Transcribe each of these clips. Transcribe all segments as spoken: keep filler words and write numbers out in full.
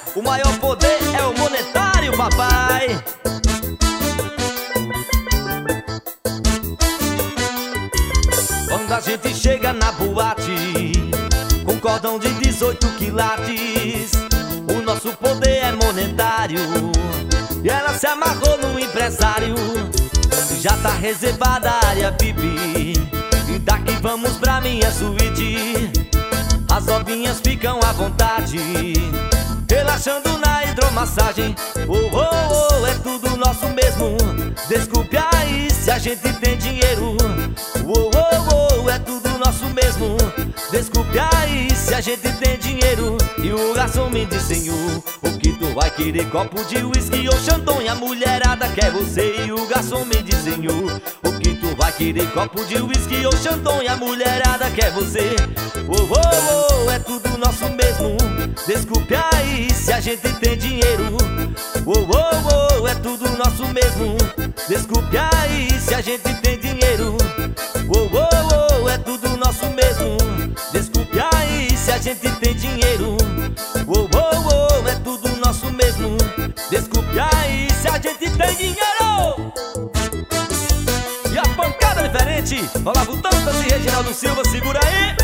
O maior poder é o monetário, papai. Quando a gente chega na boate com cordão de dezoito quilates, o nosso poder é monetário. E ela se amarrou no empresário. Já tá reservada a área V I P, e daqui vamos pra minha suíte. As novinhas ficam à vontade, relaxando na hidromassagem. Oh, oh, oh, é tudo nosso mesmo. Desculpe aí se a gente tem dinheiro. Oh, oh, oh, é tudo nosso mesmo. Desculpe aí se a gente tem dinheiro. E o garçom me disse: Senhor, o que tu vai querer? Copo de uísque ou chandon? A mulherada quer você. E o garçom me disse: Senhor, o que tu vai querer? Copo de uísque ou chandon? A mulherada quer você. Oh, oh, oh, é tudo nosso mesmo. Desculpe aí se a gente tem dinheiro. Oh, oh, oh, é tudo nosso mesmo. Desculpe aí se a gente tem dinheiro. Oh, oh, oh, é tudo nosso mesmo. Desculpe aí se a gente tem dinheiro. Oh, oh, oh, é tudo nosso mesmo. Desculpe aí se a gente tem dinheiro. E a pancada é diferente. Olavo Dantas e Reginaldo Silva, segura aí.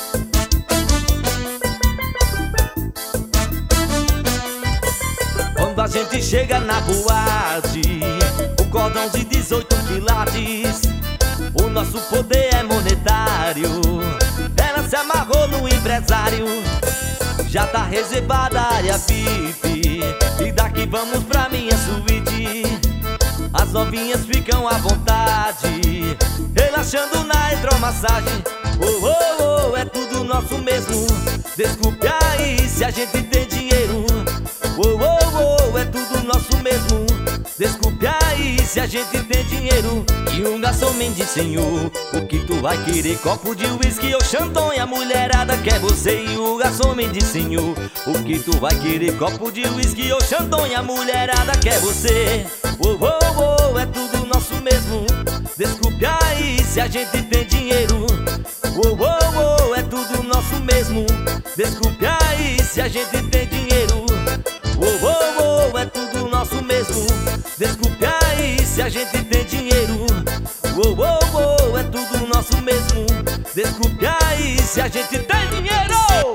Quando a gente chega na boate, o cordão de dezoito quilates, o nosso poder é monetário. Ela se amarrou no empresário. Já tá reservada a área V I P, e daqui vamos pra minha suíte. As novinhas ficam à vontade, relaxando na hidromassagem. Oh, oh, oh, é tudo nosso mesmo. Desculpe aí se a gente tem dinheiro. Oh, oh, oh, é tudo nosso mesmo. Desculpe aí se a gente tem dinheiro. E um garçom me disse: Senhor, o que tu vai querer? Copo de uísque ou chandon? E a mulherada quer você. E o garçom me disse: Senhor, o que tu vai querer? Copo de uísque ou chandon? E a mulherada quer você. Oh, oh, oh, é tudo nosso mesmo. Desculpe aí se a gente tem dinheiro. Oh, oh, oh, é tudo nosso mesmo. Desculpe aí se a gente tem dinheiro. Oh, oh, oh, é tudo nosso mesmo. Desculpe aí se a gente tem dinheiro. Oh, oh, oh, é tudo nosso mesmo. Desculpe aí se a gente tem dinheiro.